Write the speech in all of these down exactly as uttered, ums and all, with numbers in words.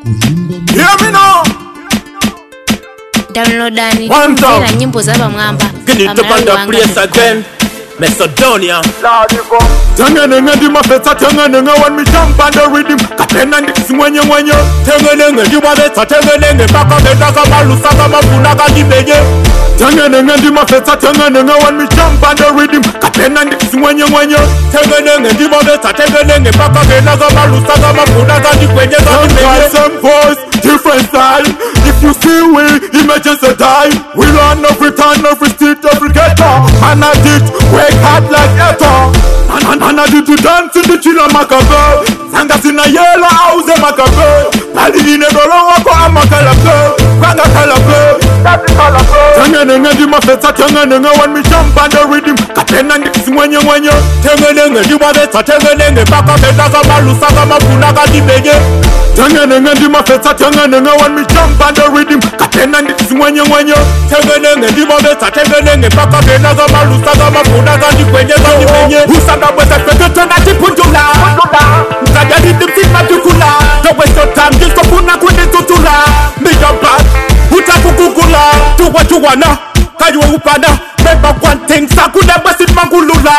Hear me now. Downloadani One time. na nyimbo za bamwamba. Can you top on the place again? Macedonia. Tengenenge di mafeta tengenenge when me jump on the rhythm. Katena ndi mwenye mwenye. Tengenenge di mafeta tengenenge baka beta kama lusa kama puna kadi beje. Tengenenge di mafeta tengenenge when me jump on the rhythm. Katena ndi mwenye mwenye. Tengenenge di mafeta tengenenge baka beta kama lusa kama puna kadi beje kadi beje. Same voice, different style. If you see we, images a die. We run every town, every street, every ghetto. And I did work hard like eto. And, and, and I did to dance in the chilla macabre. Sangas in a yellow house in macabre. Pali in a dollar wako a macalabre. Kwanga calabre, that's the calabre. Tengenenge di mafeta tengenenge when me jump on the rhythm. Katena ndi mwenye mwenye. Tengenenge di mafeta tengenenge baka beta kama lusa kama puna kadi beje. Tengenenge di mafeta tengenenge when me jump on the rhythm. Katena ndi mwenye mwenye. Tengenenge di mafeta tengenenge baka beta kama lusa kama puna kadi beje kadi beje. Usanga bweza peto tona tipundula. Mkagadi dimtima tukula. Don't waste your time just to puna kundi tutula. Me jump back, utakukukula. Do what you wanna, kayu upana. Remember one thing, sakuna basit mangulula.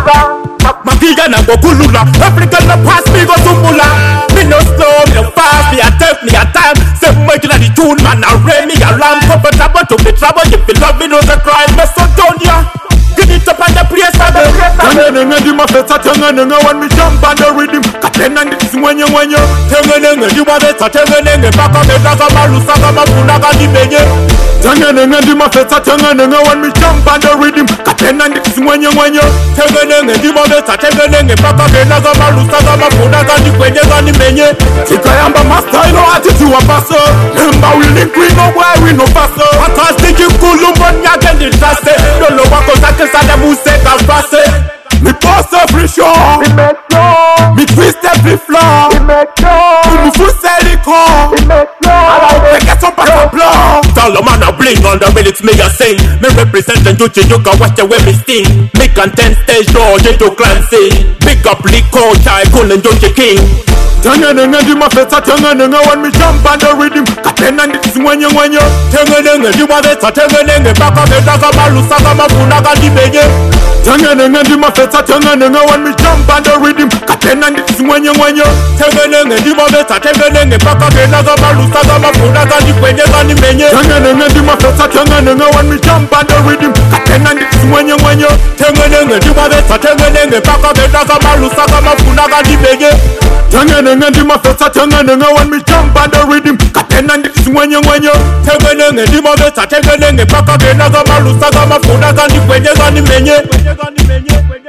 Magiga na go kulula. African na pass me go tumula. Me no slow, me no fast, me a tough, me a time. Say make na the tune, man a ray me alarm. Comfortable to be trouble, if you love me no the crime. Macedonia, get it up on the place again. Tengenenge di mafeta tengenenge when me jump on the rhythm. Katena ndi mwenye mwenye. Tengenenge di mafeta tengenenge baka beta kama lusa kama puna kadi beje. Tengenenge di mafeta tengenenge when me jump on the rhythm. Katena ndi mwenye mwenye. Tengenenge di mafeta tengenenge baka beta kama lusa kama puna kadi beje kadi menye. Tikayamba master ino attitude wapaso. Remember we link we know why we no faster. Fantastic kulumbo nyake ndi taste. Dolo wako zake sada museka fase. Me pass every show, me make sure. Me twist every floor, me make sure. Me full silicone, me make sure. I like to get some back and blow. Tell a man a bling on the minutes me a sing. Me represent and Juchi, you can watch the way me sting. Me content stage door, Jeto Clancy. Big up Lico, Tycoon and Juchi King. Tengenenge di mafeta tengenenge when me jump on the rhythm. Katena ndi mwenye mwenye. Tengenenge di mafeta tengenenge baka beta kama lusa kama puna kadi beje. Tengenenge di mafeta tengenenge when me jump on the rhythm. Katena ndi mwenye mwenye. Tengenenge di mafeta tengenenge baka beta kama lusa kama puna kadi beje kadi menye. Tengenenge di mafeta tengenenge when me jump on the rhythm. Katena ndi mwenye mwenye. Tengenenge di mafeta tengenenge baka beta kama lusa kama puna kadi beje. Tengenenge di mafeta tengenenge when me jump on the rhythm. Katena ndi mwenye mwenye. Tengenenge di mafeta tengenenge baka beta kama lusa kama puna kadi beje kadi menye.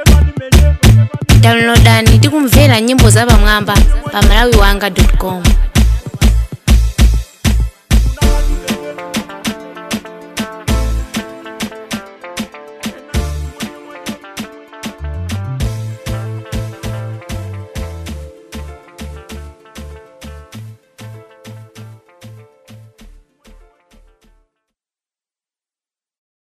Downloadani tikumvera nyimbo za bamwamba pa malawi wanga dot com.